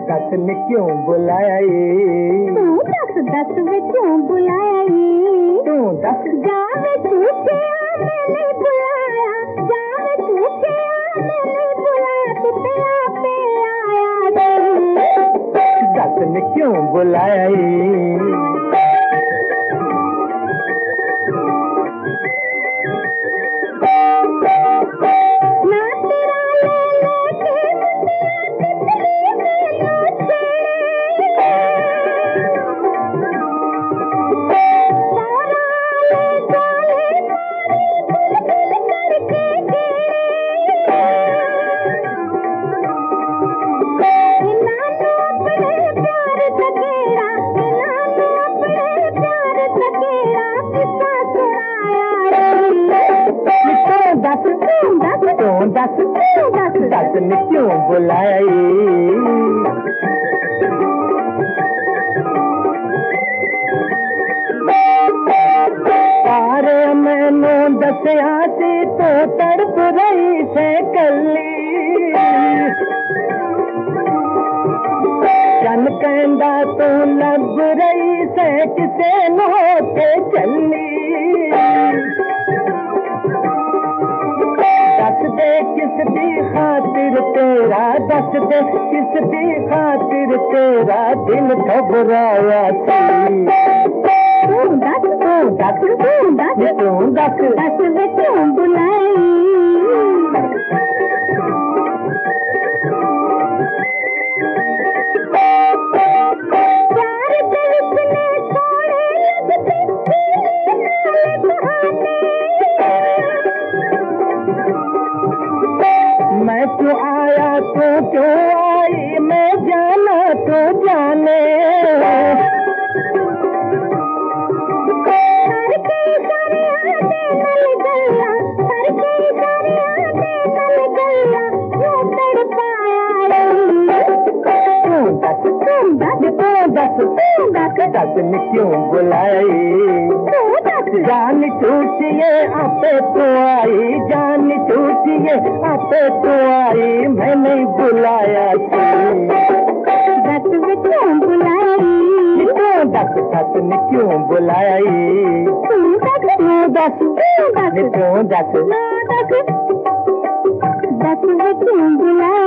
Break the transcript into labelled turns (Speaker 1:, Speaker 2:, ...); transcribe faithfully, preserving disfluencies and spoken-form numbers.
Speaker 1: दस ने क्यों बुलाया
Speaker 2: तू दस दस वे क्यों बुलाया
Speaker 1: तू दस
Speaker 2: जावे तू क्या मैंने बुलाया जावे तू क्या मैंने बुलाया तू पे आपे आया
Speaker 1: दस ने क्यों बुलाया दस दस दस ने क्यों बुलाया अरे मैनू दसिया सी तो तड़प रही से कली चन कहंदा तू लब रही से किसे नो के चली दस दे किस दी खातिर तेरा दस दे किस दी खातिर तेरा दिल घबराया सी
Speaker 2: तू दस
Speaker 1: तू दस
Speaker 2: तू दस
Speaker 1: तू दस
Speaker 2: दस वे क्यों बुलाए
Speaker 1: मैं क्यों आया तो क्यों आई मैं जाना तो जाने
Speaker 2: कर के सारे आते नल गल्ला कर के सारे आते नल गल्ला क्यों तड़पाया
Speaker 1: तू दस
Speaker 2: तू दस
Speaker 1: तू दस
Speaker 2: तू दस
Speaker 1: दस ने क्यों बुलाई
Speaker 2: तू दस
Speaker 1: जान छूटिए आपे तो आई जान छूटिए आपे तो आई मैं नहीं बुलाया सी
Speaker 2: दस वे क्यों बुलाई
Speaker 1: तू दस दस ने क्यों बुलाई
Speaker 2: तू दस
Speaker 1: तू दस
Speaker 2: तू दस
Speaker 1: तू दस
Speaker 2: ना दस दस वे क्यों बुलाई